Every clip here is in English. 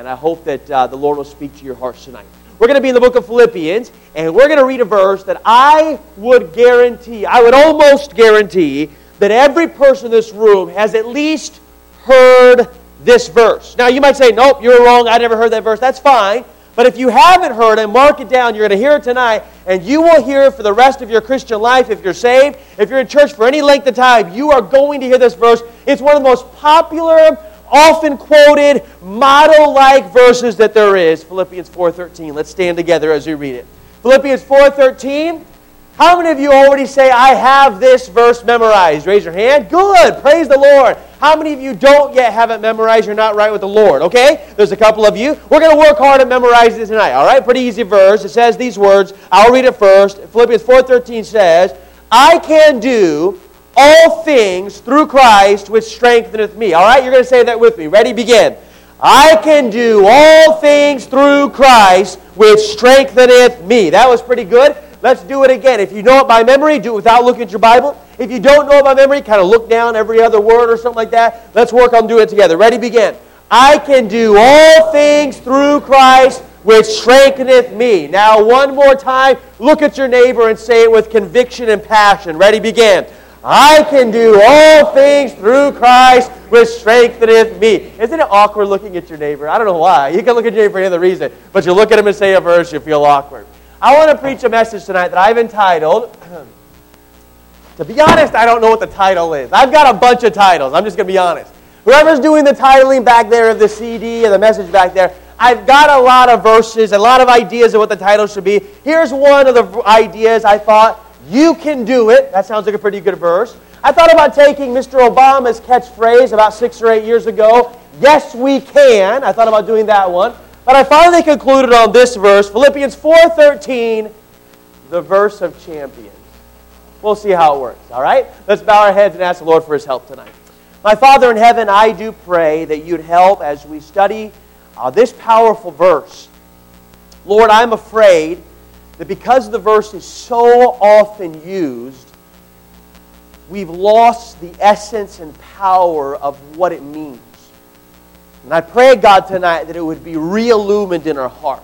And I hope that the Lord will speak to your hearts tonight. We're going to be in the book of Philippians, and we're going to read a verse that I would almost guarantee, that every person in this room has at least heard this verse. Now, you might say, nope, you're wrong, I never heard that verse. That's fine. But if you haven't heard it, mark it down. You're going to hear it tonight, and you will hear it for the rest of your Christian life. If you're saved, if you're in church for any length of time, you are going to hear this verse. It's one of the most popular, often quoted, motto-like verses that there is. Philippians 4:13. Let's stand together as we read it. Philippians 4:13. How many of you already say, I have this verse memorized? Raise your hand. Good. Praise the Lord. How many of you don't yet have it memorized? You're not right with the Lord. Okay? There's a couple of you. We're going to work hard at memorizing it tonight. All right? Pretty easy verse. It says these words. I'll read it first. Philippians 4:13 says, I can do all things through Christ which strengtheneth me. All right? You're going to say that with me. Ready? Begin. I can do all things through Christ which strengtheneth me. That was pretty good. Let's do it again. If you know it by memory, do it without looking at your Bible. If you don't know it by memory, kind of look down every other word or something like that. Let's work on doing it together. Ready? Begin. I can do all things through Christ which strengtheneth me. Now, one more time, look at your neighbor and say it with conviction and passion. Ready? Begin. I can do all things through Christ which strengtheneth me. Isn't it awkward looking at your neighbor? I don't know why. You can look at your neighbor for any other reason, but you look at him and say a verse, you feel awkward. I want to preach a message tonight that I've entitled, to be honest, I don't know what the title is. I've got a bunch of titles. I'm just going to be honest. Whoever's doing the titling back there of the CD and the message back there, I've got a lot of verses, a lot of ideas of what the title should be. Here's one of the ideas I thought. You can do it. That sounds like a pretty good verse. I thought about taking Mr. Obama's catchphrase about 6 or 8 years ago, yes, we can. I thought about doing that one. But I finally concluded on this verse, Philippians 4:13, the verse of champions. We'll see how it works, all right? Let's bow our heads and ask the Lord for His help tonight. My Father in heaven, I do pray that You'd help as we study this powerful verse. Lord, I'm afraid that because the verse is so often used, we've lost the essence and power of what it means. And I pray, God, tonight that it would be re-illumined in our heart.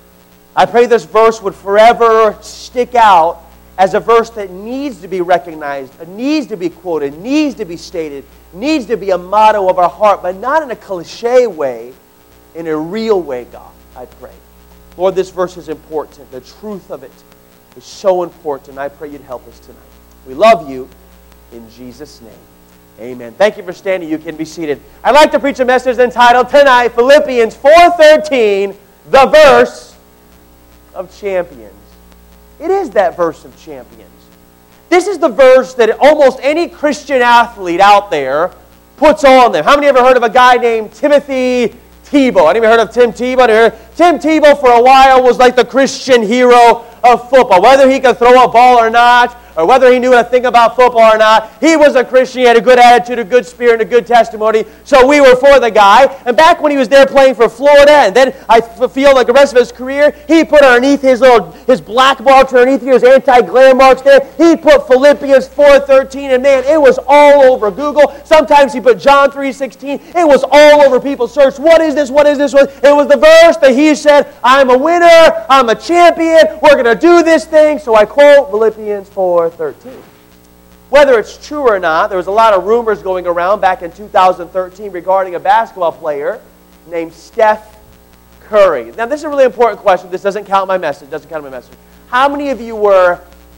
I pray this verse would forever stick out as a verse that needs to be recognized, needs to be quoted, needs to be stated, needs to be a motto of our heart, but not in a cliche way, in a real way, God, I pray. Lord, this verse is important. The truth of it is so important. I pray You'd help us tonight. We love You in Jesus' name. Amen. Thank you for standing. You can be seated. I'd like to preach a message entitled tonight, Philippians 4:13, the verse of champions. It is that verse of champions. This is the verse that almost any Christian athlete out there puts on them. How many ever heard of a guy named Timothy Tebow? Anybody heard of Tim Tebow? Tim Tebow for a while was like the Christian hero of football. Whether he could throw a ball or not, or whether he knew a thing about football or not, he was a Christian. He had a good attitude, a good spirit, and a good testimony. So we were for the guy. And back when he was there playing for Florida, and then I feel like the rest of his career, he put underneath his black marks, underneath his anti-glare marks there, he put Philippians 4:13, and man, it was all over Google. Sometimes he put John 3:16. It was all over people's search. What is this? What is this? It was the verse that he said, I'm a winner, I'm a champion, we're going to do this thing. So I quote Philippians 4:13. Whether it's true or not, there was a lot of rumors going around back in 2013 regarding a basketball player named Steph Curry. Now, this is a really important question. This doesn't count my message. How many of you were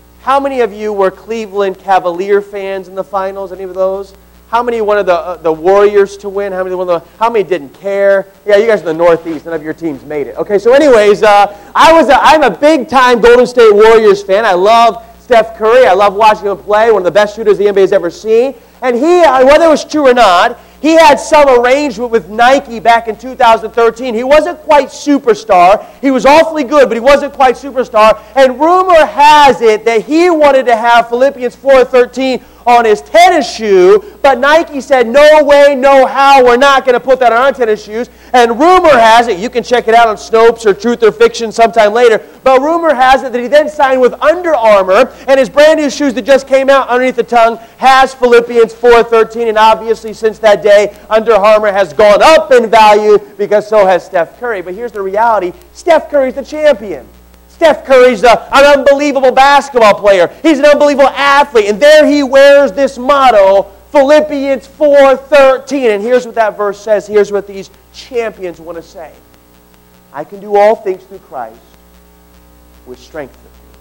Cleveland Cavalier fans in the finals? Any of those? How many wanted the Warriors to win? How many didn't care? Yeah, you guys are in the Northeast. None of your teams made it. Okay, so anyways, I'm a big-time Golden State Warriors fan. I love Steph Curry. I love watching him play. One of the best shooters the NBA has ever seen. And he, whether it was true or not, he had some arrangement with Nike back in 2013. He wasn't quite superstar. He was awfully good, but he wasn't quite superstar. And rumor has it that he wanted to have Philippians 4:13 on his tennis shoe, but Nike said, no way, no how, we're not going to put that on our tennis shoes. And rumor has it, you can check it out on Snopes or Truth or Fiction sometime later, but rumor has it that he then signed with Under Armour, and his brand new shoes that just came out underneath the tongue has Philippians 4:13, and obviously since that day, Under Armour has gone up in value because so has Steph Curry. But here's the reality, Steph Curry's the champion. Steph Curry's an unbelievable basketball player. He's an unbelievable athlete. And there he wears this motto, Philippians 4:13. And here's what that verse says. Here's what these champions want to say. I can do all things through Christ, which strengthens me.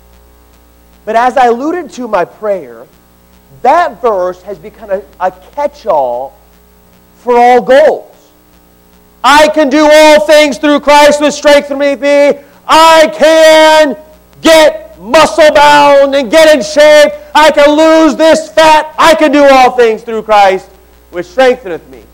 But as I alluded to in my prayer, that verse has become a catch-all for all goals. I can do all things through Christ, which strengthens me. I can get muscle bound and get in shape. I can lose this fat. I can do all things through Christ, which strengtheneth me.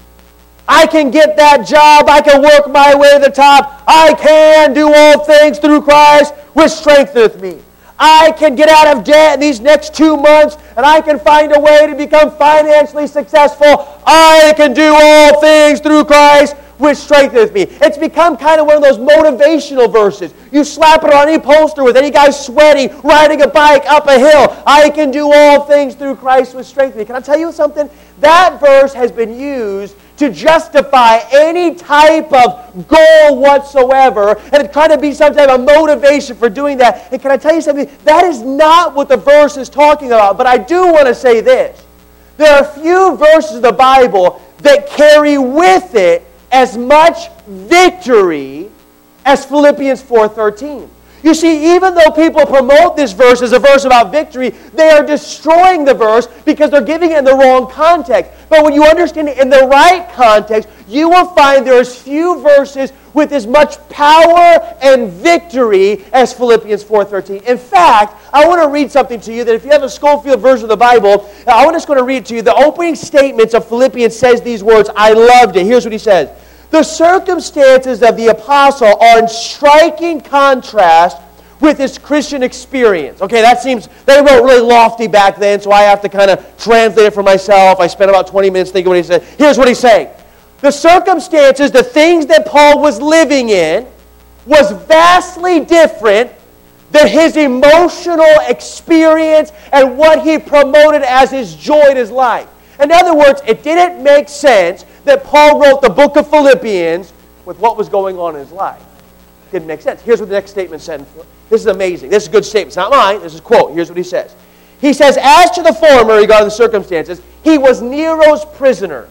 I can get that job. I can work my way to the top. I can do all things through Christ, which strengtheneth me. I can get out of debt in these next 2 months, and I can find a way to become financially successful. I can do all things through Christ, which strengtheneth me. It's become kind of one of those motivational verses. You slap it on any poster with any guy sweating, riding a bike up a hill. I can do all things through Christ, which strengthens me. Can I tell you something? That verse has been used to justify any type of goal whatsoever, and it's trying to be some type of motivation for doing that. And can I tell you something? That is not what the verse is talking about. But I do want to say this. There are few verses of the Bible that carry with it as much victory as Philippians 4:13. You see, even though people promote this verse as a verse about victory, they are destroying the verse because they're giving it in the wrong context. But when you understand it in the right context, you will find there's few verses with as much power and victory as Philippians 4:13. In fact, I want to read something to you that if you have a Schofield version of the Bible, I'm just going to read it to you. The opening statements of Philippians says these words. I loved it. Here's what he says. The circumstances of the apostle are in striking contrast with his Christian experience. Okay, they wrote really lofty back then, so I have to kind of translate it for myself. I spent about 20 minutes thinking what he said. Here's what he's saying. The circumstances, the things that Paul was living in, was vastly different than his emotional experience and what he promoted as his joy in his life. In other words, it didn't make sense that Paul wrote the book of Philippians with what was going on in his life. It didn't make sense. Here's what the next statement said. This is amazing. This is a good statement. It's not mine. This is a quote. Here's what he says. He says, as to the former regarding the circumstances, he was Nero's prisoner.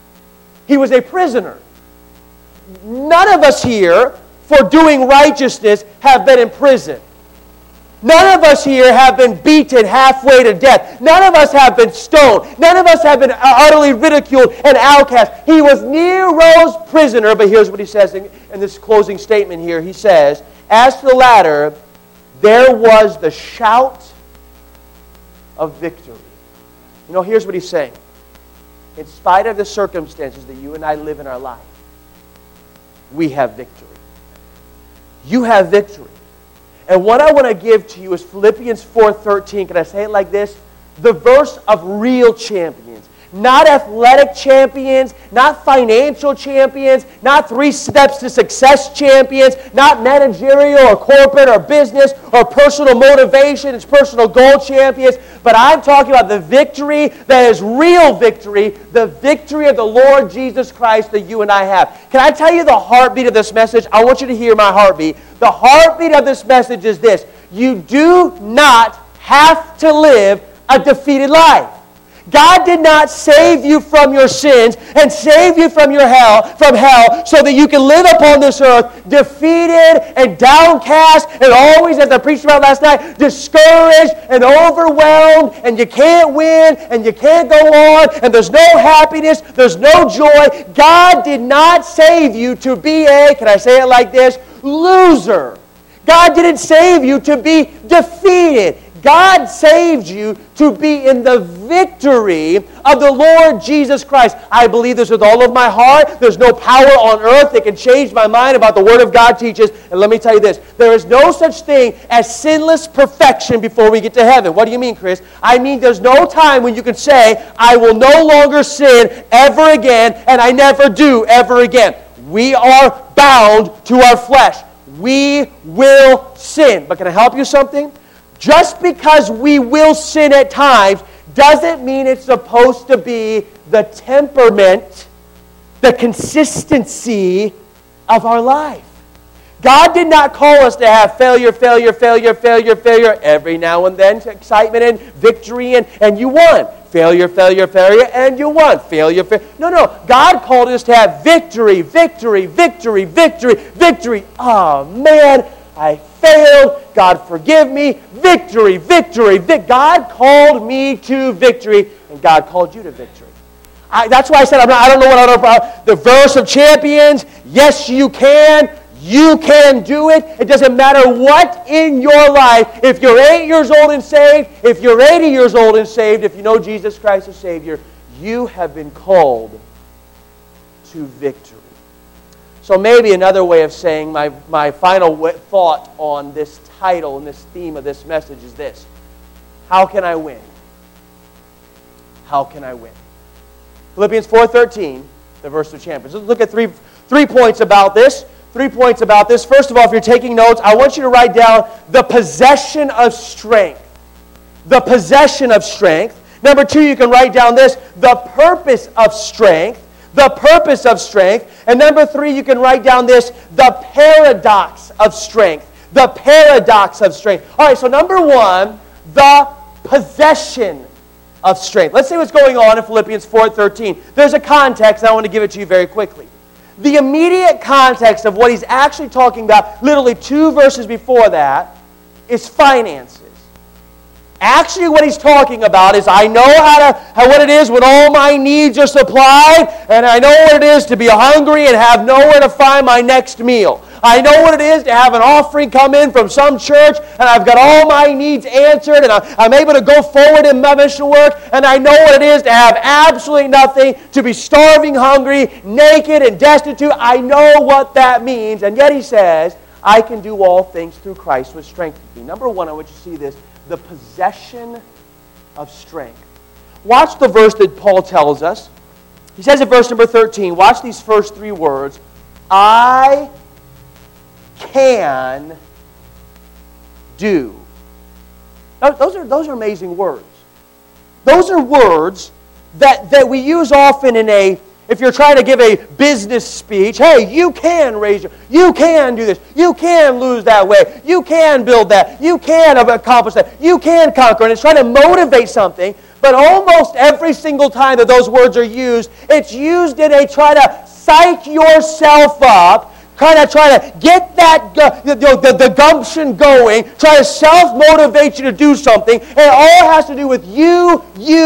He was a prisoner. None of us here, for doing righteousness, have been in prison. None of us here have been beaten halfway to death. None of us have been stoned. None of us have been utterly ridiculed and outcast. He was Nero's prisoner, but here's what he says in this closing statement here. He says, as to the latter, there was the shout of victory. You know, here's what he's saying. In spite of the circumstances that you and I live in our life, we have victory. You have victory. And what I want to give to you is Philippians 4:13. Can I say it like this? The verse of real champions. Not athletic champions, not financial champions, not 3 steps to success champions, not managerial or corporate or business or personal motivation, it's personal goal champions. But I'm talking about the victory that is real victory, the victory of the Lord Jesus Christ that you and I have. Can I tell you the heartbeat of this message? I want you to hear my heartbeat. The heartbeat of this message is this. You do not have to live a defeated life. God did not save you from your sins and save you from hell so that you can live upon this earth defeated and downcast and always, as I preached about last night, discouraged and overwhelmed, and you can't win and you can't go on and there's no happiness, there's no joy. God did not save you to be can I say it like this, loser. God didn't save you to be defeated. God saved you to be in the victory of the Lord Jesus Christ. I believe this with all of my heart. There's no power on earth that can change my mind about the Word of God teaches. And let me tell you this. There is no such thing as sinless perfection before we get to heaven. What do you mean, Chris? I mean there's no time when you can say, I will no longer sin ever again, and I never do ever again. We are bound to our flesh. We will sin. But can I help you something? Just because we will sin at times doesn't mean it's supposed to be the temperament, the consistency of our life. God did not call us to have failure every now and then, excitement and victory, and you won. Failure, and you won. Failure. No. God called us to have victory. Oh, man, I failed. God forgive me. Victory. God called me to victory, and God called you to victory. That's why I said I don't know what other the verse of champions. Yes, you can. You can do it. It doesn't matter what in your life. If you're 8 years old and saved, if you're 80 years old and saved, if you know Jesus Christ as Savior, you have been called to victory. So maybe another way of saying my final thought on this title and this theme of this message is this. How can I win? How can I win? Philippians 4:13, the verse of champions. Let's look at three points about this. 3 points about this. First of all, if you're taking notes, I want you to write down the possession of strength. The possession of strength. Number 2, you can write down this, the purpose of strength. The purpose of strength. And number 3, you can write down this, the paradox of strength. The paradox of strength. All right, so number 1, the possession of strength. Let's see what's going on in Philippians 4:13. There's a context, and I want to give it to you very quickly. The immediate context of what he's actually talking about, literally 2 verses before that, is finances. Actually, what he's talking about is I know what it is when all my needs are supplied, and I know what it is to be hungry and have nowhere to find my next meal. I know what it is to have an offering come in from some church, and I've got all my needs answered, and I'm able to go forward in my mission work, and I know what it is to have absolutely nothing, to be starving, hungry, naked, and destitute. I know what that means, and yet he says, I can do all things through Christ which strengthens me. Number 1, I want you to see this, the possession of strength. Watch the verse that Paul tells us. He says in verse number 13, watch these first 3 words, I can do. Now, those are amazing words. Those are words that we use often if you're trying to give a business speech, hey, you can you can do this, you can lose that weight, you can build that, you can accomplish that, you can conquer, and it's trying to motivate something, but almost every single time that those words are used, it's used in a try to psych yourself up, try to get that the gumption going, try to self-motivate you to do something, and it all has to do with you.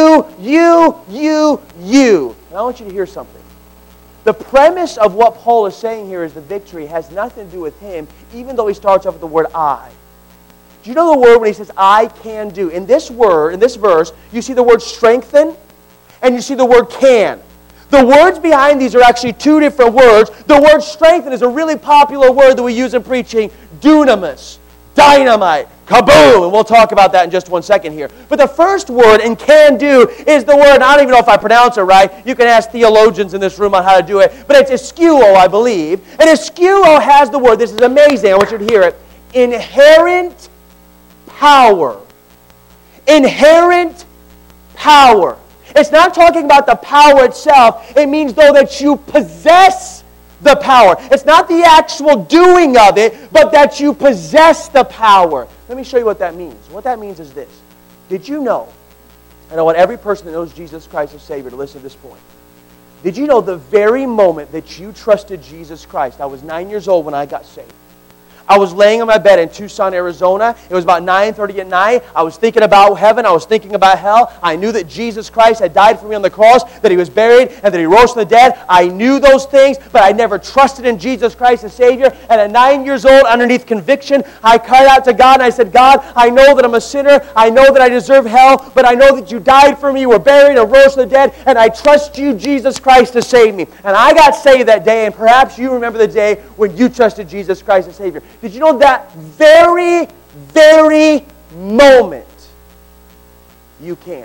And I want you to hear something. The premise of what Paul is saying here is the victory has nothing to do with him, even though he starts off with the word I. Do you know the word when he says, I can do? In this verse, you see the word strengthen, and you see the word can. The words behind these are actually 2 different words. The word strengthen is a really popular word that we use in preaching, dunamis, dynamite, kaboom, and we'll talk about that in just 1 second here. But the first word in can do is the word, I don't even know if I pronounce it right. You can ask theologians in this room on how to do it. But it's iskuo, I believe. And iskuo has the word, this is amazing, I want you to hear it, inherent power. Inherent power. It's not talking about the power itself. It means, though, that you possess the power. It's not the actual doing of it, but that you possess the power. Let me show you what that means. What that means is this. Did you know, and I want every person that knows Jesus Christ as Savior to listen to this point. Did you know the very moment that you trusted Jesus Christ, I was 9 years old when I got saved. I was laying on my bed in Tucson, Arizona. It was about 9:30 at night. I was thinking about heaven. I was thinking about hell. I knew that Jesus Christ had died for me on the cross, that He was buried, and that He rose from the dead. I knew those things, but I never trusted in Jesus Christ as Savior. And at 9 years old, underneath conviction, I cried out to God, and I said, God, I know that I'm a sinner. I know that I deserve hell, but I know that You died for me, You were buried, and rose from the dead, and I trust You, Jesus Christ, to save me. And I got saved that day, and perhaps you remember the day when you trusted Jesus Christ as Savior. Did you know that very, very moment you can?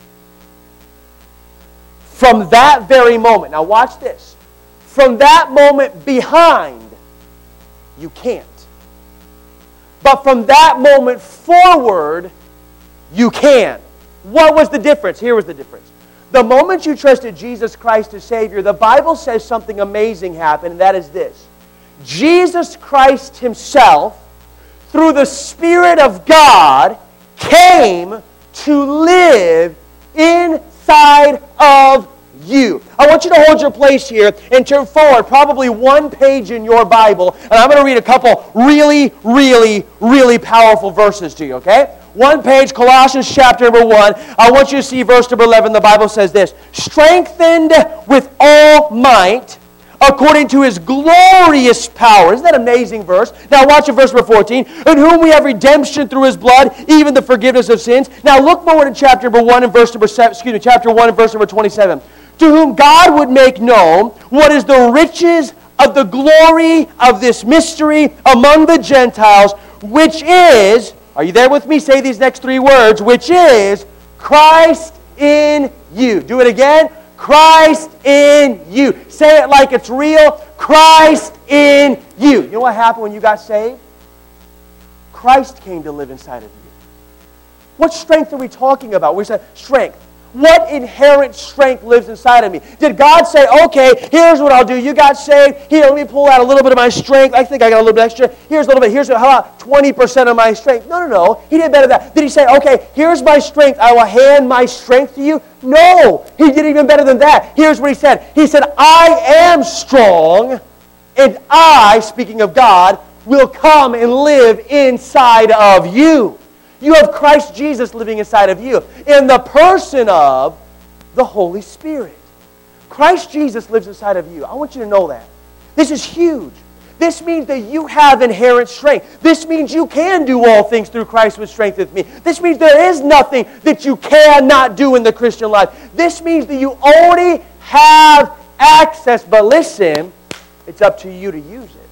From that very moment, now watch this. From that moment behind, you can't. But from that moment forward, you can. What was the difference? Here was the difference. The moment you trusted Jesus Christ as Savior, the Bible says something amazing happened, and that is this. Jesus Christ Himself, through the Spirit of God, came to live inside of you. I want you to hold your place here and turn forward probably one page in your Bible, and I'm going to read a couple really, really, really powerful verses to you, okay? One page, Colossians chapter number 1. I want you to see verse number 11. The Bible says this, strengthened with all might, according to His glorious power. Isn't that an amazing verse? Now watch in verse number 14. In whom we have redemption through His blood, even the forgiveness of sins. Now look forward in chapter number 1 and verse number 7, chapter 1 and verse number 27. To whom God would make known what is the riches of the glory of this mystery among the Gentiles, which is, are you there with me? Say these next three words, which is Christ in you. Do it again. Christ in you. Say it like it's real. Christ in you. You know what happened when you got saved? Christ came to live inside of you. What strength are we talking about? We said strength. What inherent strength lives inside of me? Did God say, okay, here's what I'll do. You got saved. Here, let me pull out a little bit of my strength. I think I got a little bit extra. Here's a little bit. How about 20% of my strength? No. He did better than that. Did He say, okay, here's my strength. I will hand my strength to you? No. He did even better than that. Here's what He said. He said, I am strong, and I, speaking of God, will come and live inside of you. You have Christ Jesus living inside of you in the person of the Holy Spirit. Christ Jesus lives inside of you. I want you to know that. This is huge. This means that you have inherent strength. This means you can do all things through Christ who strengtheneth me. This means there is nothing that you cannot do in the Christian life. This means that you already have access. But listen, it's up to you to use it.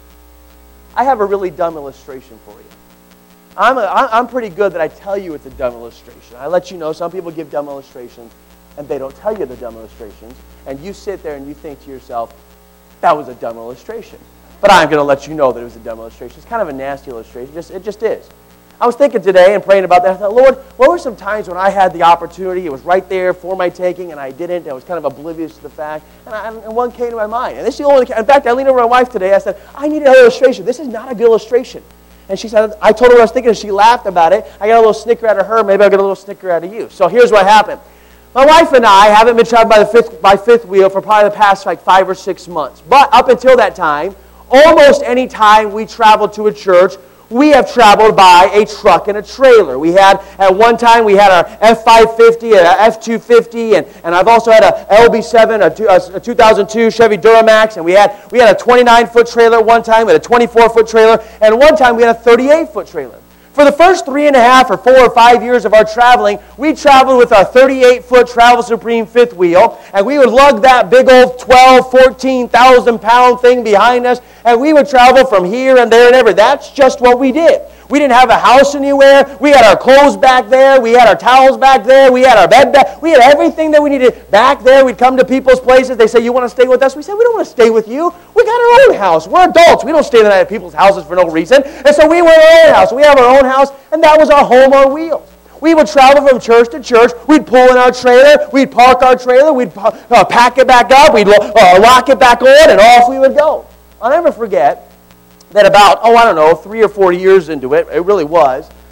I have a really dumb illustration for you. I'm pretty good that I tell you it's a dumb illustration. I let you know some people give dumb illustrations and they don't tell you the dumb illustrations. And you sit there and you think to yourself, that was a dumb illustration. But I'm going to let you know that it was a dumb illustration. It's kind of a nasty illustration. It just is. I was thinking today and praying about that. I thought, Lord, what were some times when I had the opportunity? It was right there for my taking and I didn't. I was kind of oblivious to the fact. And one came to my mind. And this is the only. In fact, I leaned over to my wife today. I said, I need an illustration. This is not a good illustration. And she said, I told her what I was thinking, and she laughed about it. I got a little snicker out of her. Maybe I'll get a little snicker out of you. So here's what happened. My wife and I haven't been traveling by fifth wheel for probably the past 5 or 6 months. But up until that time, almost any time we traveled to a church, we have traveled by a truck and a trailer. We had, at one time, we had our F550 and an F250, and I've also had a LB7, a 2002 Chevy Duramax, and we had a 29-foot trailer at one time, we had a 24-foot trailer, and one time we had a 38-foot trailer. For the first 3.5 or 4 or 5 years of our traveling, we traveled with our 38-foot Travel Supreme fifth wheel, and we would lug that big old 14,000-pound thing behind us, and we would travel from here and there and everywhere. That's just what we did. We didn't have a house anywhere. We had our clothes back there. We had our towels back there. We had our bed back. We had everything that we needed back there. We'd come to people's places. They say, you want to stay with us? We said, we don't want to stay with you. We got our own house. We're adults. We don't stay the night at people's houses for no reason. And so we went to our own house. We have our own house, and that was our home on wheels. We would travel from church to church. We'd pull in our trailer. We'd park our trailer. We'd pack it back up. We'd lock it back on, and off we would go. I'll never forget that about, 3 or 4 years into it, it really was,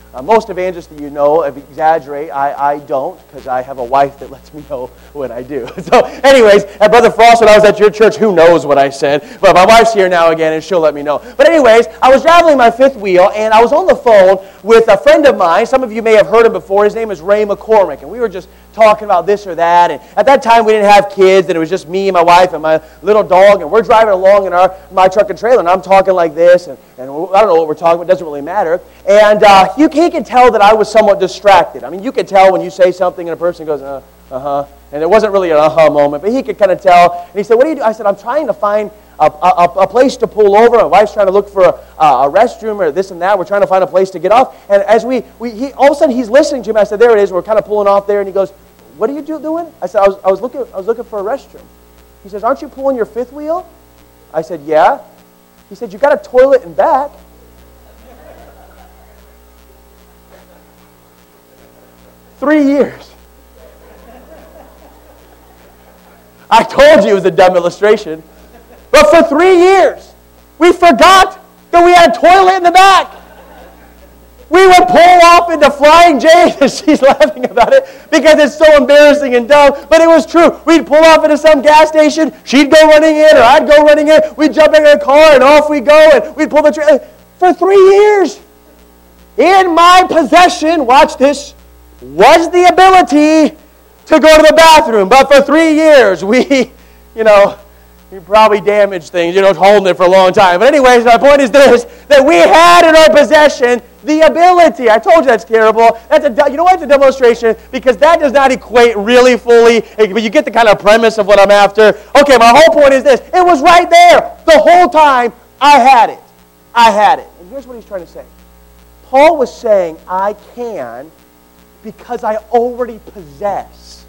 Most evangelists that you know exaggerate. I don't, because I have a wife that lets me know what I do. So anyways, at Brother Frost, when I was at your church, who knows what I said? But my wife's here now again, and she'll let me know. But anyways, I was traveling my fifth wheel, and I was on the phone with a friend of mine. Some of you may have heard him before. His name is Ray McCormick, and we were just talking about this or that. And at that time, we didn't have kids, and it was just me and my wife and my little dog, and we're driving along in my truck and trailer, and I'm talking like this, and I don't know what we're talking about. It doesn't really matter. And he could tell that I was somewhat distracted. I mean, you could tell when you say something and a person goes, uh-huh. And it wasn't really an uh-huh moment, but he could kind of tell. And he said, what do you do? I said, I'm trying to find a place to pull over. My wife's trying to look for a restroom or this and that. We're trying to find a place to get off. And as he all of a sudden he's listening to me. I said, there it is. We're kind of pulling off there. And he goes, what are you doing? I said, I was looking for a restroom. He says, aren't you pulling your fifth wheel? I said, yeah. He said, you got a toilet in back. Three years. I told you it was a dumb illustration. But for 3 years, we forgot that we had a toilet in the back. We would pull off into Flying J, and she's laughing about it because it's so embarrassing and dumb, but it was true. We'd pull off into some gas station, she'd go running in, or I'd go running in, we'd jump in a car, and off we go, and we'd pull the trailer. For 3 years, in my possession, watch this, was the ability to go to the bathroom. But for 3 years, we probably damaged things, holding it for a long time. But anyways, my point is this, that we had in our possession the ability. I told you that's terrible. You know why it's a dumb illustration? Because that does not equate really fully, but you get the kind of premise of what I'm after. Okay, my whole point is this. It was right there. The whole time, I had it. I had it. And here's what he's trying to say. Paul was saying, I can because I already possess.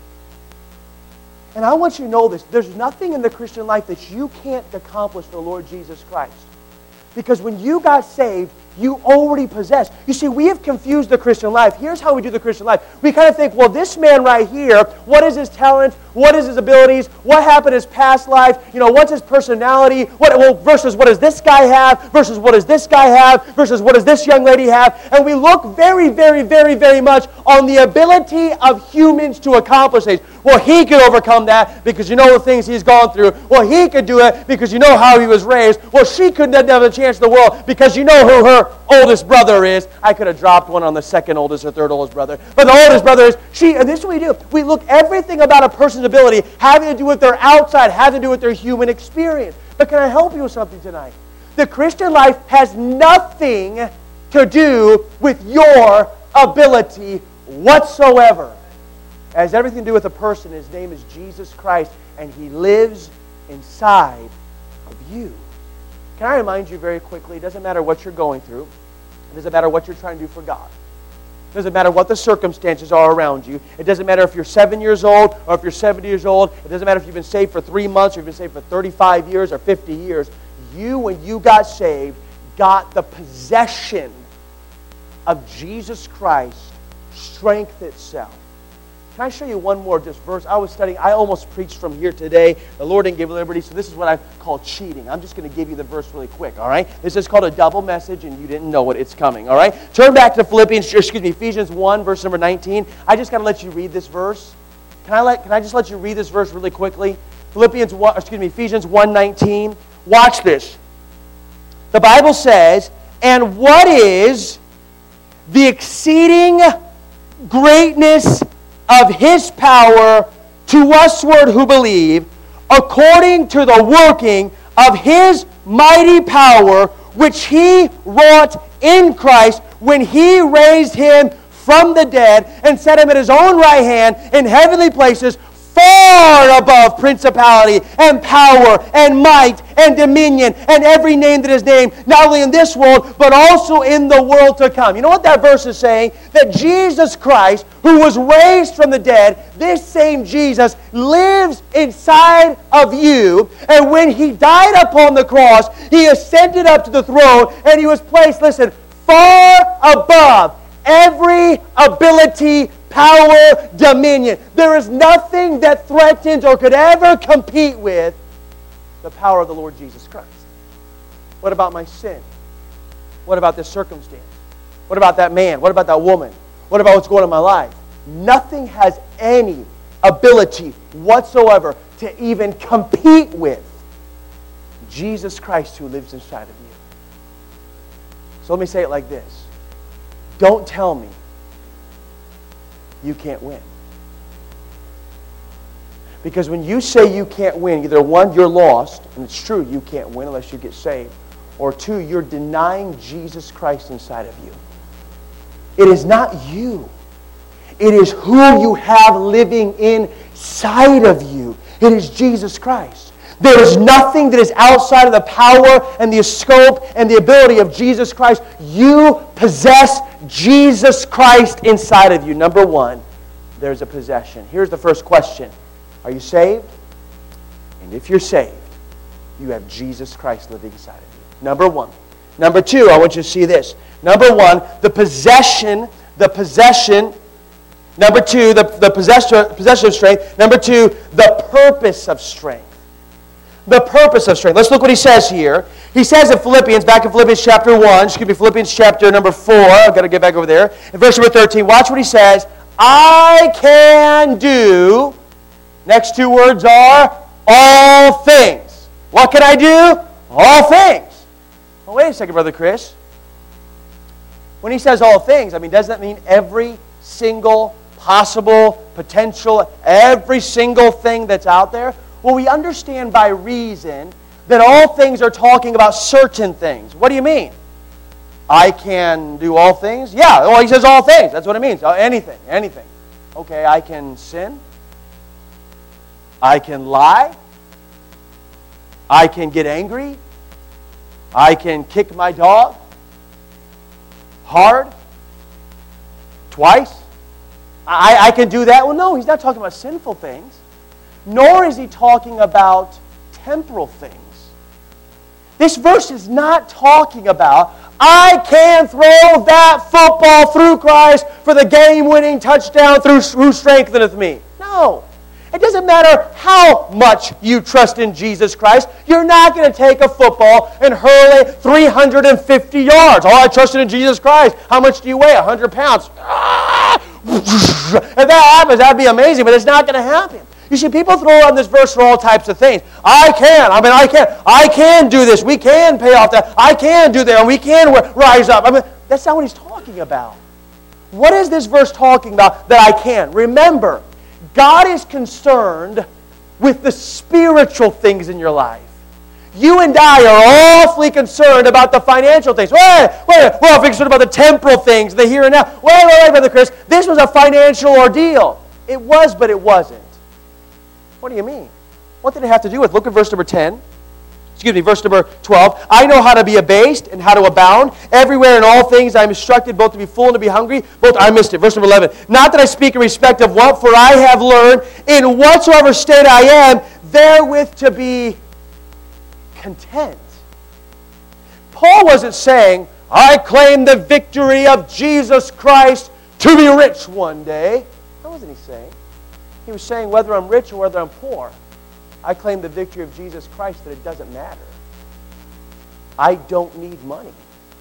And I want you to know this. There's nothing in the Christian life that you can't accomplish for the Lord Jesus Christ. Because when you got saved, you already possess. You see, we have confused the Christian life. Here's how we do the Christian life. We kind of think, well, this man right here, what is his talent? What is his abilities? What happened in his past life? What's his personality? Versus what does this guy have? Versus what does this guy have? Versus what does this young lady have? And we look very, very, very, very much on the ability of humans to accomplish things. Well, he could overcome that because you know the things he's gone through. Well, he could do it because you know how he was raised. Well, she couldn't have a chance in the world because you know who her oldest brother is. I could have dropped one on the second oldest or third oldest brother. But the oldest brother is she. And this is what we do. We look everything about a person's ability having to do with their outside, having to do with their human experience. But can I help you with something tonight? The Christian life has nothing to do with your ability whatsoever. It has everything to do with a person. His name is Jesus Christ, and He lives inside of you. Can I remind you very quickly, it doesn't matter what you're going through. It doesn't matter what you're trying to do for God. It doesn't matter what the circumstances are around you. It doesn't matter if you're 7 years old or if you're 70 years old. It doesn't matter if you've been saved for 3 months or you've been saved for 35 years or 50 years. You, when you got saved, got the possession of Jesus Christ, strength itself. Can I show you one more just verse? I was studying. I almost preached from here today. The Lord didn't give liberty, so this is what I call cheating. I'm just going to give you the verse really quick, all right? This is called a double message, and you didn't know it. It's coming, all right? Turn back to Ephesians 1, verse number 19. I just got to let you read this verse. Can I just let you read this verse really quickly? Ephesians 1:19. Watch this. The Bible says, "And what is the exceeding greatness of His power to usward who believe, according to the working of His mighty power, which He wrought in Christ when He raised Him from the dead and set Him at His own right hand in heavenly places, far above principality and power and might and dominion and every name that is named, not only in this world, but also in the world to come." You know what that verse is saying? That Jesus Christ, who was raised from the dead, this same Jesus lives inside of you. And when He died upon the cross, He ascended up to the throne and He was placed, listen, far above every ability, power, dominion. There is nothing that threatens or could ever compete with the power of the Lord Jesus Christ. What about my sin? What about this circumstance? What about that man? What about that woman? What about what's going on in my life? Nothing has any ability whatsoever to even compete with Jesus Christ who lives inside of you. So let me say it like this. Don't tell me you can't win. Because when you say you can't win, either one, you're lost, and it's true, you can't win unless you get saved, or two, you're denying Jesus Christ inside of you. It is not you. It is who you have living inside of you. It is Jesus Christ. There is nothing that is outside of the power and the scope and the ability of Jesus Christ. You possess Jesus Christ inside of you. Number one, there's a possession. Here's the first question. Are you saved? And if you're saved, you have Jesus Christ living inside of you. Number one. Number two, I want you to see this. Number one, the possession. Number two, the possession of strength. Number two, the purpose of strength. The purpose of strength. Let's look what he says here. He says in Philippians, back in Philippians chapter 1, Philippians chapter number 4, I've got to get back over there. In verse number 13, watch what he says. I can do, next two words are, all things. What can I do? All things. Oh, wait a second, Brother Chris. When he says all things, doesn't that mean every single possible, potential, every single thing that's out there? Well, we understand by reason that all things are talking about certain things. What do you mean? I can do all things? Yeah, well, he says all things. That's what it means. Anything. Okay, I can sin. I can lie. I can get angry. I can kick my dog hard twice. I can do that. Well, no, he's not talking about sinful things. Nor is he talking about temporal things. This verse is not talking about, I can throw that football through Christ for the game-winning touchdown through who strengtheneth me. No. It doesn't matter how much you trust in Jesus Christ. You're not going to take a football and hurl it 350 yards. Oh, I trusted in Jesus Christ. How much do you weigh? 100 pounds. If that happens, that'd be amazing, but it's not going to happen. You see, people throw on this verse for all types of things. I can do this. We can pay off that. I can do that. And we can rise up. That's not what he's talking about. What is this verse talking about that I can? Remember, God is concerned with the spiritual things in your life. You and I are awfully concerned about the financial things. We're awfully concerned about the temporal things, the here and now. Wait, Brother Chris. This was a financial ordeal. It was, but it wasn't. What do you mean? What did it have to do with? Look at verse number 10. Verse number 12. I know how to be abased and how to abound. Everywhere in all things I am instructed both to be full and to be hungry. I missed it. Verse number 11. Not that I speak in respect of want, for I have learned in whatsoever state I am, therewith to be content. Paul wasn't saying, I claim the victory of Jesus Christ to be rich one day. That wasn't he saying. He was saying whether I'm rich or whether I'm poor, I claim the victory of Jesus Christ that it doesn't matter. I don't need money.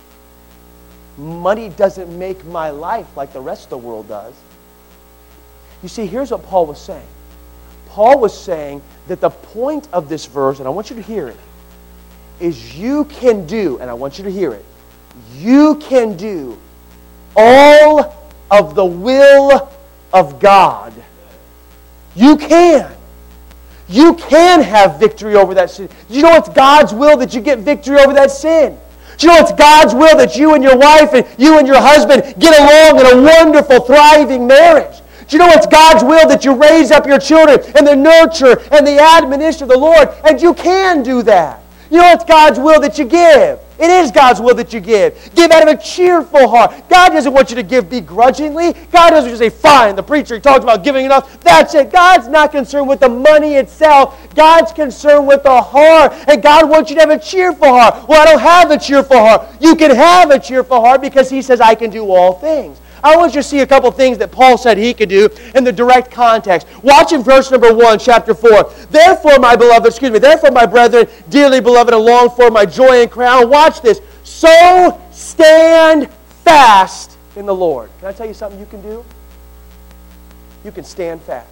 Money doesn't make my life like the rest of the world does. You see, here's what Paul was saying. Paul was saying that the point of this verse, and I want you to hear it, is you can do, and I want you to hear it, you can do all of the will of God. You can. You can have victory over that sin. Do you know it's God's will that you get victory over that sin? Do you know it's God's will that you and your wife and you and your husband get along in a wonderful, thriving marriage? Do you know it's God's will that you raise up your children in the nurture and the admonition of the Lord? And you can do that. You know it's God's will that you give. It is God's will that you give. Give out of a cheerful heart. God doesn't want you to give begrudgingly. God doesn't just say, fine, the preacher talked about giving enough. That's it. God's not concerned with the money itself. God's concerned with the heart. And God wants you to have a cheerful heart. Well, I don't have a cheerful heart. You can have a cheerful heart because He says, I can do all things. I want you to see a couple things that Paul said He could do in the direct context. Watch in verse number 1, chapter 4. Therefore, my brethren, dearly beloved and longed for, my joy and crown. Watch this. So stand fast in the Lord. Can I tell you something you can do? You can stand fast.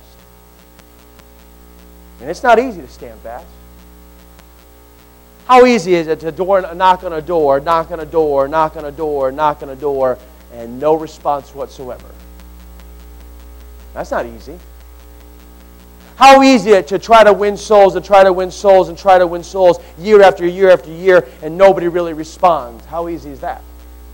And it's not easy to stand fast. How easy is it to knock on a door, knock on a door, knock on a door, knock on a door, and no response whatsoever? That's not easy. How easy is it to try to win souls and try to win souls and try to win souls year after year after year, and nobody really responds? How easy is that?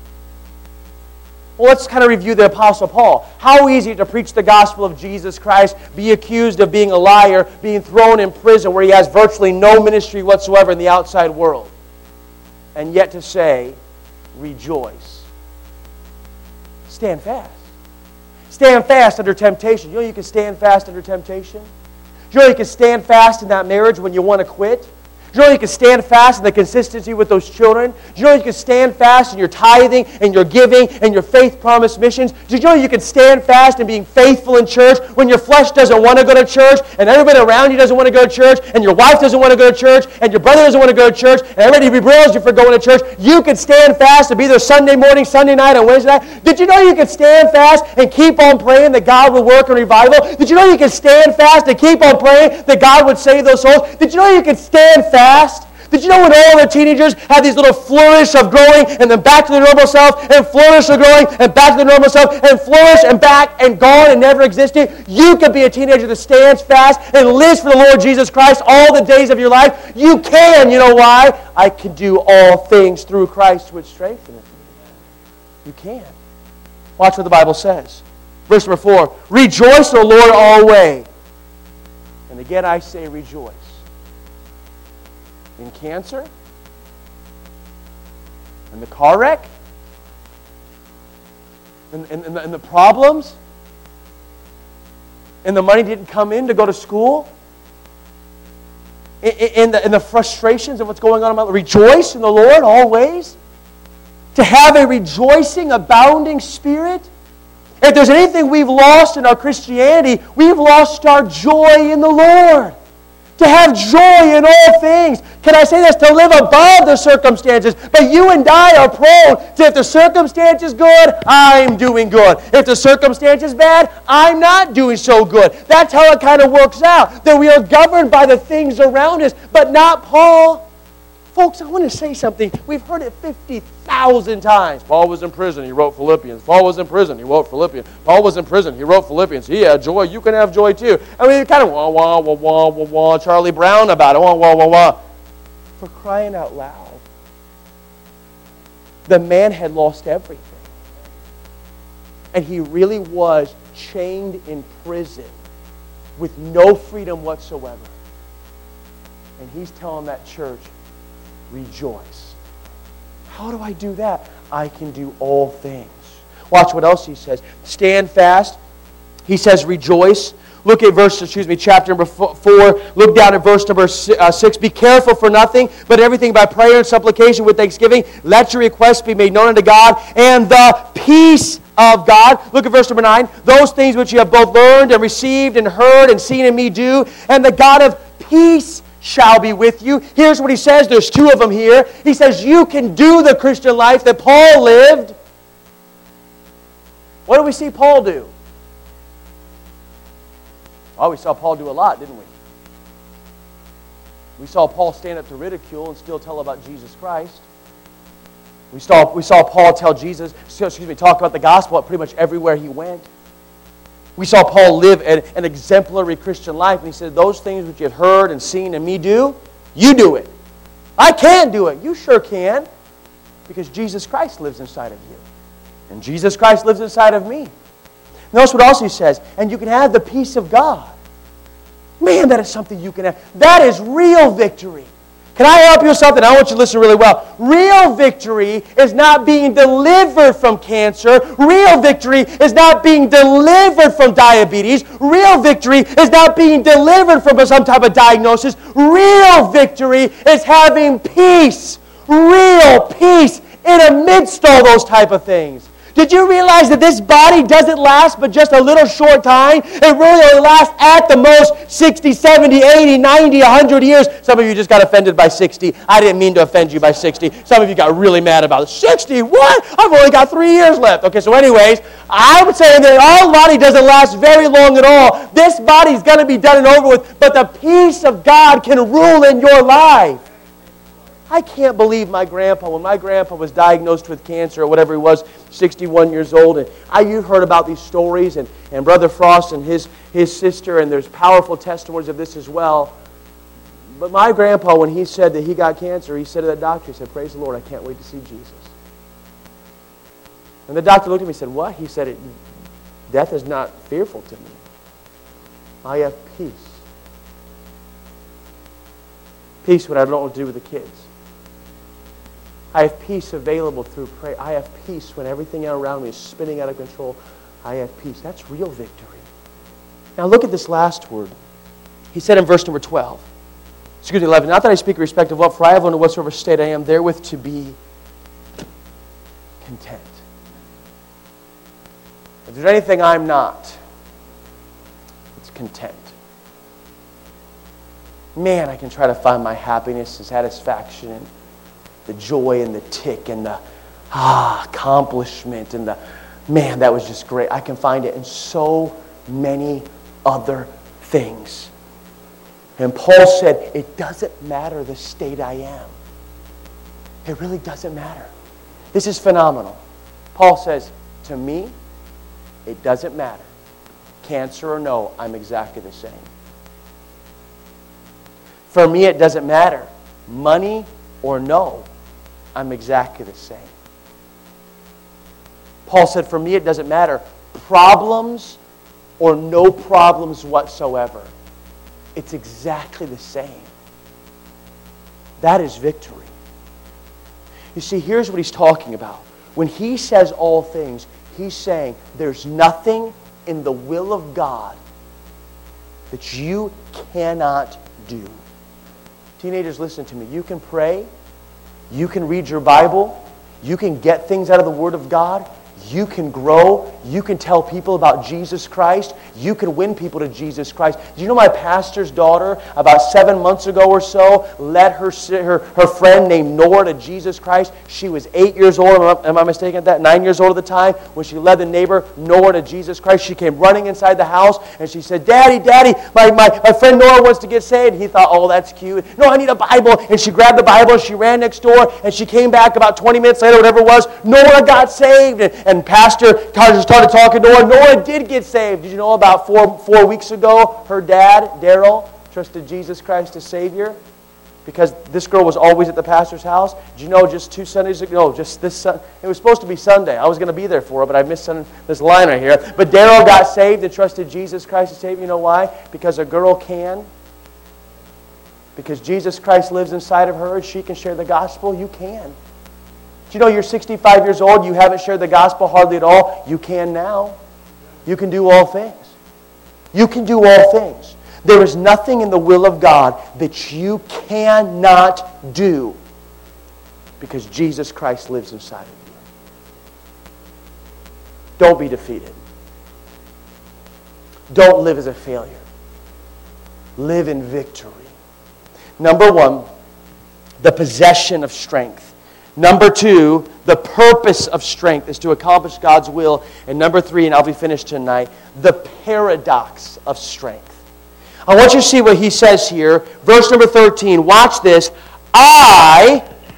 Well, let's kind of review the Apostle Paul. How easy to preach the gospel of Jesus Christ, be accused of being a liar, being thrown in prison where he has virtually no ministry whatsoever in the outside world. And yet to say, rejoice. Stand fast. Stand fast under temptation. You know you can stand fast under temptation? You know you can stand fast in that marriage when you want to quit? You know you can stand fast in the consistency with those children? Do you know you can stand fast in your tithing and your giving and your faith promise missions? Do you know you can stand fast in being faithful in church when your flesh doesn't want to go to church and everybody around you doesn't want to go to church and your wife doesn't want to go to church and your brother doesn't want to go to church and everybody berails you for going to church? You can stand fast and be there Sunday morning, Sunday night, and Wednesday night. Did you know you can stand fast and keep on praying that God will work in revival? Did you know you can stand fast and keep on praying that God would save those souls? Did you know you can stand fast? Did you know when all the teenagers had these little flourish of growing and then back to their normal self and flourish of growing and back to their normal self and flourish and back and gone and never existed? You could be a teenager that stands fast and lives for the Lord Jesus Christ all the days of your life. You can. You know why? I can do all things through Christ which strengtheneth me. You can. Watch what the Bible says. Verse number 4. Rejoice, O Lord, always. And again I say rejoice. In cancer? In the car wreck? In the problems? And the money didn't come in to go to school? In the frustrations of what's going on in my life? Rejoice in the Lord always? To have a rejoicing, abounding spirit? If there's anything we've lost in our Christianity, we've lost our joy in the Lord. To have joy in all things. Can I say this? To live above the circumstances. But you and I are prone to, if the circumstance is good, I'm doing good. If the circumstance is bad, I'm not doing so good. That's how it kind of works out. That we are governed by the things around us, but not Paul. Folks, I want to say something. We've heard it 50,000 times. Paul was in prison, he wrote Philippians. Paul was in prison, he wrote Philippians. Paul was in prison, he wrote Philippians. He had joy, you can have joy too. I mean, kind of wah, wah, wah, wah, wah, wah, Charlie Brown about it, wah, wah, wah, wah. For crying out loud. The man had lost everything. And he really was chained in prison with no freedom whatsoever. And he's telling that church, rejoice. How do I do that? I can do all things. Watch what else he says. Stand fast. He says rejoice. Look at chapter number 4. Look down at verse number 6. Be careful for nothing, but everything by prayer and supplication with thanksgiving. Let your requests be made known unto God, and the peace of God. Look at verse number 9. Those things which you have both learned and received and heard and seen in me do, and the God of peace shall be with you. Here's what he says. There's two of them here. He says you can do the Christian life that Paul lived. What do we see Paul do? Oh, we saw Paul do a lot, didn't we? We saw Paul stand up to ridicule and still tell about Jesus Christ. We saw Paul talk about the gospel at pretty much everywhere he went. We saw Paul live an exemplary Christian life, and he said, those things which you have heard and seen in me do, you do it. I can't do it. You sure can, because Jesus Christ lives inside of you. And Jesus Christ lives inside of me. Notice what else he says, and you can have the peace of God. Man, that is something you can have. That is real victory. Can I help you with something? I want you to listen really well. Real victory is not being delivered from cancer. Real victory is not being delivered from diabetes. Real victory is not being delivered from some type of diagnosis. Real victory is having peace. Real peace in amidst all those type of things. Did you realize that this body doesn't last but just a little short time? It really only lasts at the most 60, 70, 80, 90, 100 years. Some of you just got offended by 60. I didn't mean to offend you by 60. Some of you got really mad about it. 60? What? I've only got 3 years left. Okay, so anyways, I would say that our body doesn't last very long at all. This body's going to be done and over with, but the peace of God can rule in your life. I can't believe when my grandpa was diagnosed with cancer or whatever he was, 61 years old, and you've heard about these stories, and Brother Frost and his sister, and there's powerful testimonies of this as well. But my grandpa, when he said that he got cancer, he said to that doctor, he said, "Praise the Lord, I can't wait to see Jesus." And the doctor looked at me and said, "What?" He said, "Death is not fearful to me. I have peace. Peace when I don't know what to do with the kids. I have peace available through prayer. I have peace when everything around me is spinning out of control. I have peace." That's real victory. Now look at this last word. He said in verse number 11, "Not that I speak in respect of what, for I have learned in whatsoever state I am therewith to be content." If there's anything I'm not, it's content. Man, I can try to find my happiness and satisfaction and the joy and the tick and the accomplishment and the, man, that was just great. I can find it in so many other things. And Paul said, it doesn't matter the state I am. It really doesn't matter. This is phenomenal. Paul says, to me, it doesn't matter. Cancer or no, I'm exactly the same. For me, it doesn't matter. Money or no, I'm exactly the same. Paul said, for me, it doesn't matter. Problems or no problems whatsoever. It's exactly the same. That is victory. You see, here's what he's talking about. When he says all things, he's saying there's nothing in the will of God that you cannot do. Teenagers, listen to me. You can pray. You can read your Bible. You can get things out of the Word of God. You can grow. You can tell people about Jesus Christ. You can win people to Jesus Christ. Do you know my pastor's daughter, about 7 months ago or so, led her friend named Nora to Jesus Christ? She was 8 years old. Am I mistaken at that? 9 years old at the time. When she led the neighbor Nora to Jesus Christ, she came running inside the house and she said, Daddy, my friend Nora wants to get saved. And he thought, oh, that's cute. No, I need a Bible. And she grabbed the Bible. She ran next door and she came back about 20 minutes later, whatever it was. Nora got saved. And Pastor started talking to her. Nora did get saved. Did you know about four weeks ago, her dad, Daryl, trusted Jesus Christ as Savior? Because this girl was always at the pastor's house. Did you know just 2 Sundays ago, no, just this Sunday, it was supposed to be Sunday. I was going to be there for her, but I missed this line right here. But Daryl got saved and trusted Jesus Christ as Savior. You know why? Because a girl can. Because Jesus Christ lives inside of her and she can share the gospel. You can. Do you know you're 65 years old, you haven't shared the gospel hardly at all? You can now. You can do all things. You can do all things. There is nothing in the will of God that you cannot do because Jesus Christ lives inside of you. Don't be defeated. Don't live as a failure. Live in victory. Number 1, the possession of strength. Number 2, the purpose of strength is to accomplish God's will. And number 3, and I'll be finished tonight, the paradox of strength. I want you to see what he says here. Verse number 13. Watch this. I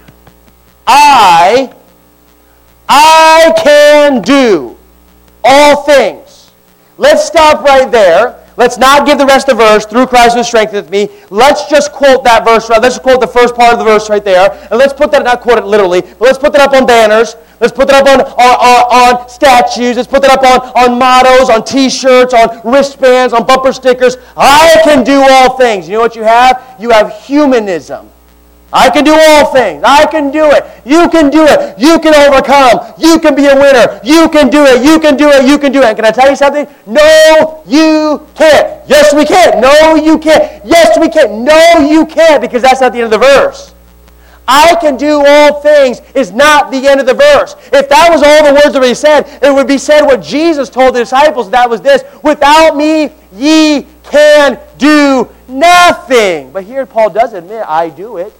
can do all things. Let's stop right there. Let's not give the rest of the verse, through Christ who strengtheneth me. Let's just quote that verse. Let's just quote the first part of the verse right there. And let's put that, not quote it literally, but let's put that up on banners. Let's put that up on statues. Let's put that up on mottos, on T-shirts, on wristbands, on bumper stickers. I can do all things. You know what you have? You have humanism. I can do all things. I can do it. You can do it. You can overcome. You can be a winner. You can do it. You can do it. You can do it. And can I tell you something? No, you can't. Yes, we can. No, you can't. Yes, we can't. No, you can't, because that's not the end of the verse. I can do all things is not the end of the verse. If that was all the words that he said, it would be said what Jesus told the disciples, that was this: without me, ye can do nothing. But here Paul does admit, I do it.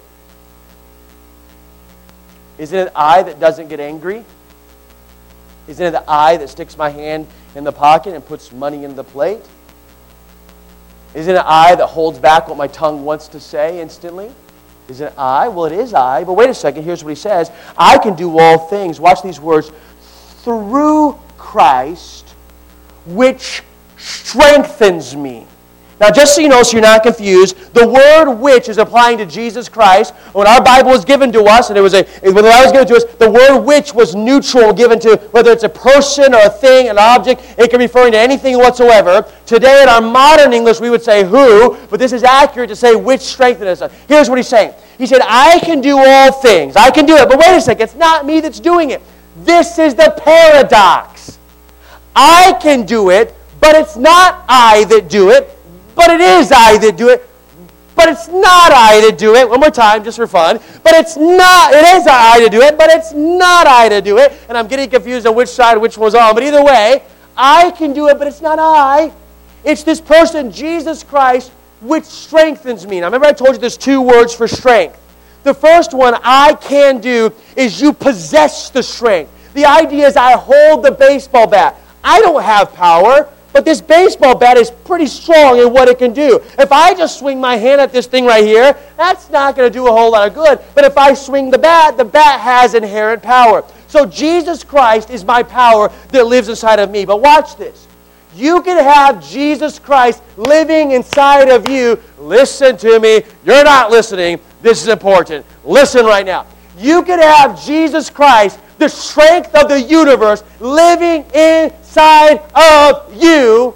Isn't it I that doesn't get angry? Isn't it the I that sticks my hand in the pocket and puts money in the plate? Isn't it I that holds back what my tongue wants to say instantly? Is it I? Well, it is I. But wait a second. Here's what he says. I can do all things. Watch these words. Through Christ, which strengthens me. Now, just so you know, so you're not confused, the word which is applying to Jesus Christ. When our Bible was given to us, and when the Bible was given to us, the word which was neutral, given to whether it's a person or a thing, an object. It can be referring to anything whatsoever. Today, in our modern English, we would say who, but this is accurate to say which strengthens us. Here's what he's saying. He said, I can do all things. I can do it. But wait a second. It's not me that's doing it. This is the paradox. I can do it, but it's not I that do it. But it is I that do it. But it's not I that do it. One more time, just for fun. But it's not. It is I to do it, but it's not I to do it. And I'm getting confused on which side which one's on. But either way, I can do it, but it's not I. It's this person, Jesus Christ, which strengthens me. Now, remember I told you there's two words for strength. The first one, I can do, is you possess the strength. The idea is I hold the baseball bat. I don't have power. But this baseball bat is pretty strong in what it can do. If I just swing my hand at this thing right here, that's not going to do a whole lot of good. But if I swing the bat has inherent power. So Jesus Christ is my power that lives inside of me. But watch this. You can have Jesus Christ living inside of you. Listen to me. You're not listening. This is important. Listen right now. You can have Jesus Christ, the strength of the universe, living inside of you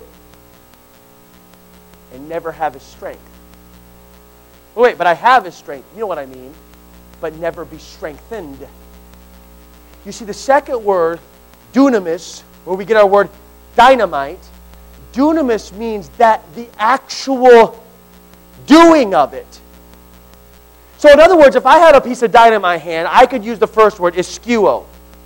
and never have His strength. Wait, but I have His strength. You know what I mean. But never be strengthened. You see, the second word, dunamis, where we get our word dynamite, dunamis means that the actual doing of it. So in other words, if I had a piece of dynamite in my hand, I could use the first word, iskuo.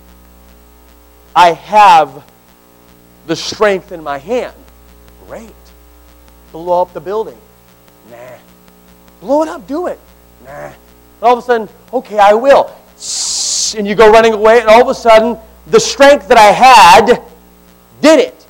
I have the strength in my hand. Great. Blow up the building. Nah. Blow it up, do it. Nah. And all of a sudden, okay, I will. And you go running away, and all of a sudden, the strength that I had did it.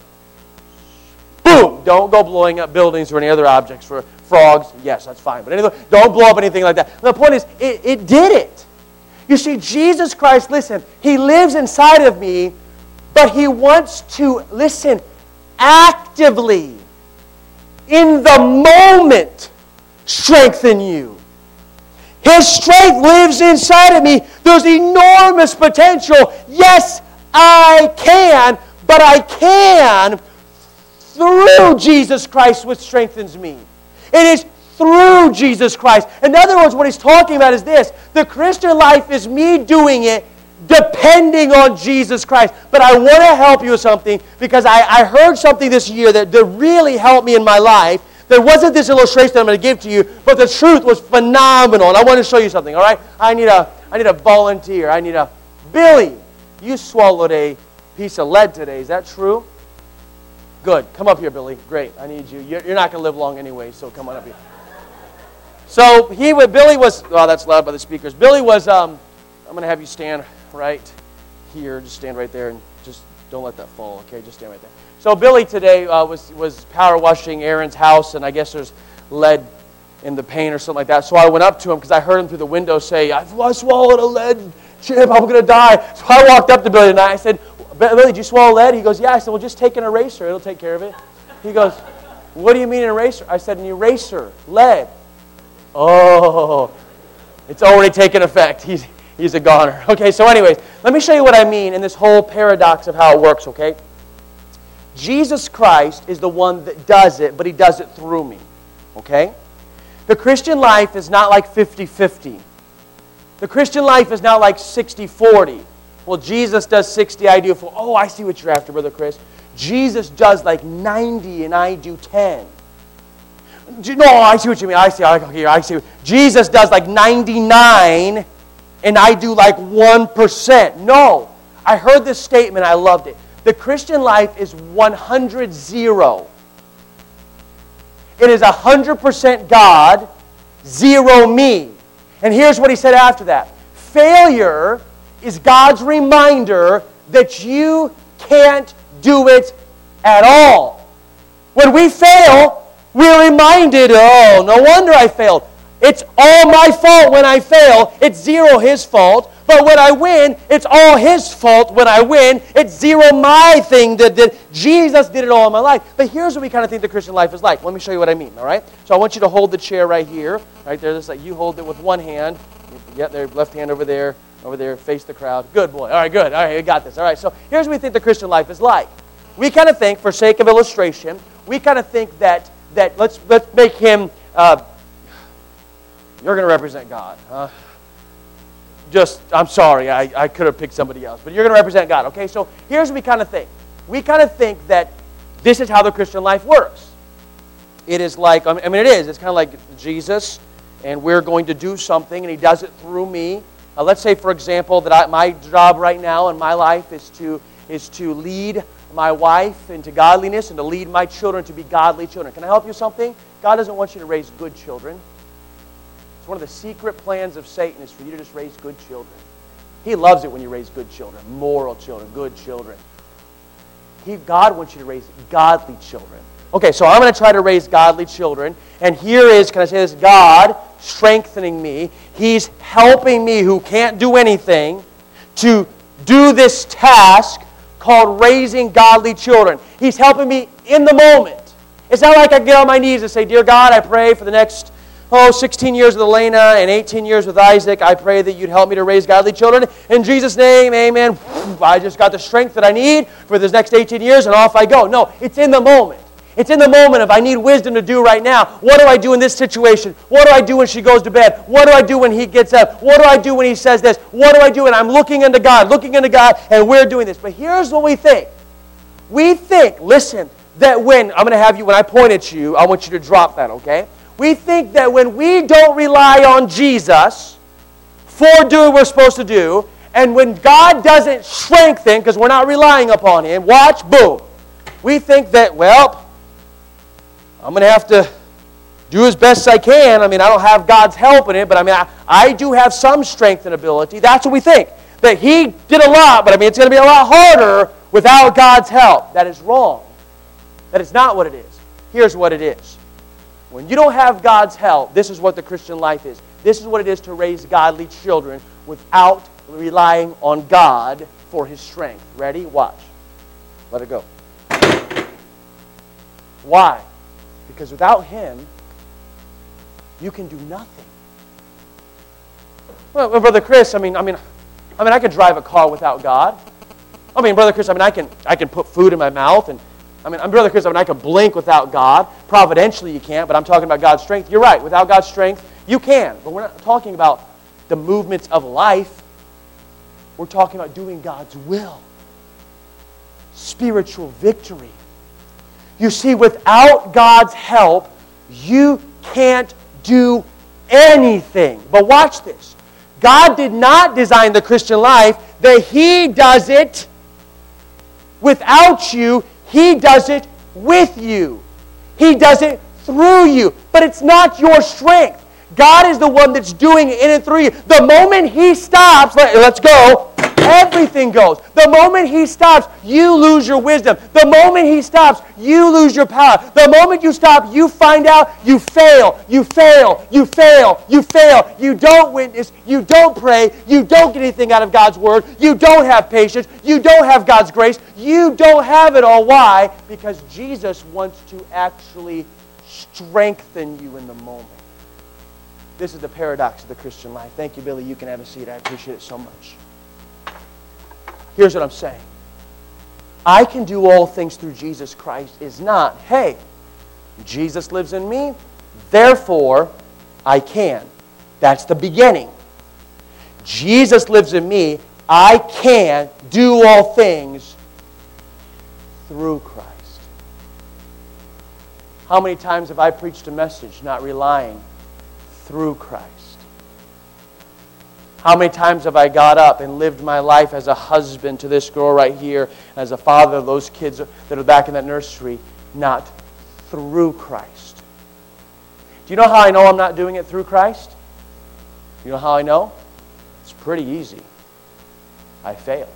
Boom! Don't go blowing up buildings or any other objects. For frogs, yes, that's fine. But anyway, don't blow up anything like that. The point is, it did it. You see, Jesus Christ, listen, He lives inside of me, but He wants to, listen, actively, in the moment, strengthen you. His strength lives inside of me. There's enormous potential. Yes, I can, but I can through Jesus Christ, which strengthens me. It is through Jesus Christ. In other words, what he's talking about is this. The Christian life is me doing it depending on Jesus Christ. But I want to help you with something because I heard something this year that really helped me in my life. There wasn't this illustration that I'm going to give to you, but the truth was phenomenal. And I want to show you something, all right? I need a volunteer. I need a... Billy, you swallowed a piece of lead today. Is that true? Good. Come up here, Billy. Great. I need you. You're not going to live long anyway, so come on up here. So Billy was... Oh, that's loud by the speakers. Billy was... I'm going to have you stand right here. Just stand right there and just don't let that fall, okay? Just stand right there. So Billy today was power washing Aaron's house, and I guess there's lead in the paint or something like that. So I went up to him because I heard him through the window say, I swallowed a lead chip. I'm going to die. So I walked up to Billy and I said, Billy, did you swallow lead? He goes, yeah. I said, well, just take an eraser. It'll take care of it. He goes, what do you mean an eraser? I said, an eraser, lead. Oh, it's already taken effect. He's a goner. Okay, so anyways, let me show you what I mean in this whole paradox of how it works, okay? Jesus Christ is the one that does it, but He does it through me, okay? The Christian life is not like 50-50. The Christian life is not like 60-40. Well, Jesus does 60, I do 40. Oh, I see what you're after, Brother Chris. Jesus does like 90 and I do 10. No, I see what you mean. I see. Jesus does like 99 and I do like 1%. No. I heard this statement, I loved it. The Christian life is 100-0. It is 100% God, 0 me. And here's what he said after that. Failure is God's reminder that you can't do it at all. When we fail, we're reminded, oh, no wonder I failed. It's all my fault when I fail. It's 0 his fault. But when I win, it's all his fault when I win. It's 0 my thing that Jesus did it all in my life. But here's what we kind of think the Christian life is like. Let me show you what I mean, all right? So I want you to hold the chair right here. Right there, just like you hold it with one hand. Yeah, there, left hand over there, face the crowd. Good boy. All right, good. All right, you got this. All right, so here's what we think the Christian life is like. We kind of think, for sake of illustration, we kind of think that let's make him, you're going to represent God, huh? I'm sorry, I could have picked somebody else, but you're going to represent God, okay? So here's what we kind of think. We kind of think that this is how the Christian life works. It is like, it is. It's kind of like Jesus, and we're going to do something, and He does it through me. Let's say, for example, that my job right now in my life is to lead my wife into godliness and to lead my children to be godly children. Can I help you with something? God doesn't want you to raise good children. It's one of the secret plans of Satan is for you to just raise good children. He loves it when you raise good children, moral children, good children. God wants you to raise godly children. Okay, so I'm going to try to raise godly children. And here is, can I say this, God strengthening me. He's helping me who can't do anything to do this task called raising godly children. He's helping me in the moment. It's not like I get on my knees and say, Dear God, I pray for the next 16 years with Elena and 18 years with Isaac. I pray that you'd help me to raise godly children. In Jesus' name, amen. I just got the strength that I need for this next 18 years and off I go. No, it's in the moment. It's in the moment of I need wisdom to do right now. What do I do in this situation? What do I do when she goes to bed? What do I do when he gets up? What do I do when he says this? What do I do? And I'm looking into God, and we're doing this. But here's what we think. We think, listen, that when I point at you, I want you to drop that, okay? We think that when we don't rely on Jesus for doing what we're supposed to do, and when God doesn't strengthen, because we're not relying upon Him, watch, boom. We think that, well, I'm going to have to do as best I can. I don't have God's help in it, but I do have some strength and ability. That's what we think. That He did a lot, but it's going to be a lot harder without God's help. That is wrong. That is not what it is. Here's what it is. When you don't have God's help, this is what the Christian life is. This is what it is to raise godly children without relying on God for His strength. Ready? Watch. Let it go. Why? Because without Him, you can do nothing. Well, Brother Chris, I could drive a car without God. Brother Chris, I can put food in my mouth, and Brother Chris, I can blink without God. Providentially, you can't, but I'm talking about God's strength. You're right. Without God's strength, you can. But we're not talking about the movements of life. We're talking about doing God's will. Spiritual victory. You see, without God's help, you can't do anything. But watch this. God did not design the Christian life that He does it without you. He does it with you. He does it through you. But it's not your strength. God is the one that's doing it in and through you. The moment He stops, let's go, everything goes. The moment He stops, you lose your wisdom. The moment He stops, you lose your power. The moment you stop, you find out you fail. You fail. You fail. You fail. You don't witness. You don't pray. You don't get anything out of God's Word. You don't have patience. You don't have God's grace. You don't have it all. Why? Because Jesus wants to actually strengthen you in the moment. This is the paradox of the Christian life. Thank you, Billy. You can have a seat. I appreciate it so much. Here's what I'm saying. I can do all things through Jesus Christ is not, hey, Jesus lives in me, therefore I can. That's the beginning. Jesus lives in me, I can do all things through Christ. How many times have I preached a message not relying through Christ? How many times have I got up and lived my life as a husband to this girl right here, as a father of those kids that are back in that nursery, not through Christ? Do you know how I know I'm not doing it through Christ? You know how I know? It's pretty easy. I fail.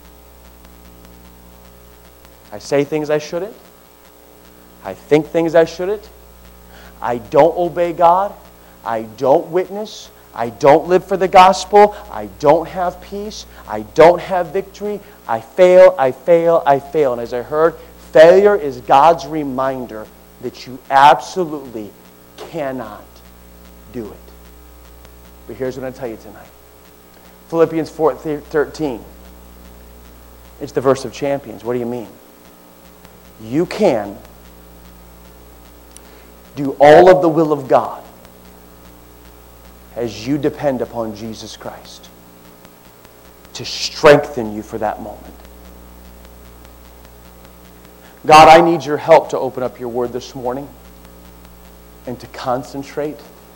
I say things I shouldn't. I think things I shouldn't. I don't obey God. I don't witness. I don't live for the gospel. I don't have peace. I don't have victory. I fail, I fail, I fail. And as I heard, failure is God's reminder that you absolutely cannot do it. But here's what I'm going to tell you tonight. Philippians 4:13. It's the verse of champions. What do you mean? You can do all of the will of God as you depend upon Jesus Christ to strengthen you for that moment. God, I need your help to open up your word this morning and to concentrate.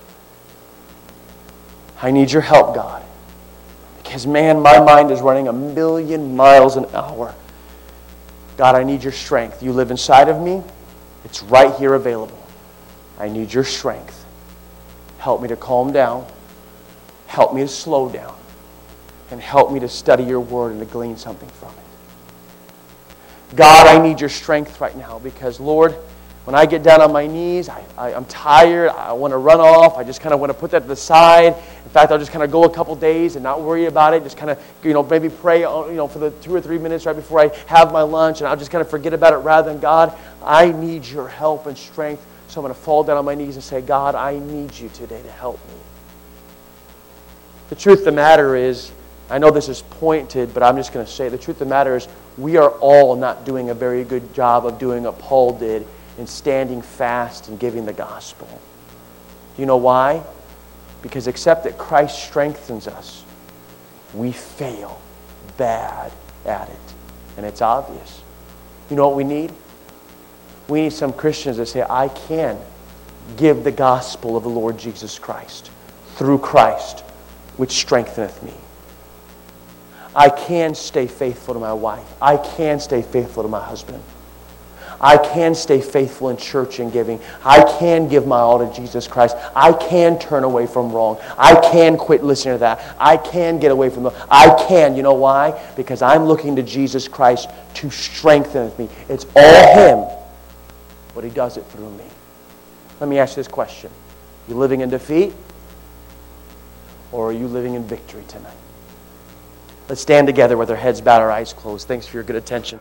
I need your help, God. Because, man, my mind is running 1,000,000 miles an hour. God, I need your strength. You live inside of me. It's right here available. I need your strength. Help me to calm down. Help me to slow down. And help me to study your word and to glean something from it. God, I need your strength right now because, Lord, when I get down on my knees, I'm tired. I want to run off. I just kind of want to put that to the side. In fact, I'll just kind of go a couple days and not worry about it. Just kind of, maybe pray, for the 2 or 3 minutes right before I have my lunch, and I'll just kind of forget about it rather than, God, I need your help and strength. So I'm going to fall down on my knees and say, God, I need you today to help me. The truth of the matter is, I know this is pointed, but I'm just going to say, the truth of the matter is, we are all not doing a very good job of doing what Paul did in standing fast and giving the gospel. Do you know why? Because except that Christ strengthens us, we fail bad at it. And it's obvious. You know what we need? We need some Christians that say, I can give the gospel of the Lord Jesus Christ through Christ, which strengtheneth me. I can stay faithful to my wife. I can stay faithful to my husband. I can stay faithful in church and giving. I can give my all to Jesus Christ. I can turn away from wrong. I can quit listening to that. I can get away from them. I can. You know why? Because I'm looking to Jesus Christ to strengthen me. It's all Him, but He does it through me. Let me ask you this question. Are you living in defeat? Or are you living in victory tonight? Let's stand together with our heads bowed, our eyes closed. Thanks for your good attention.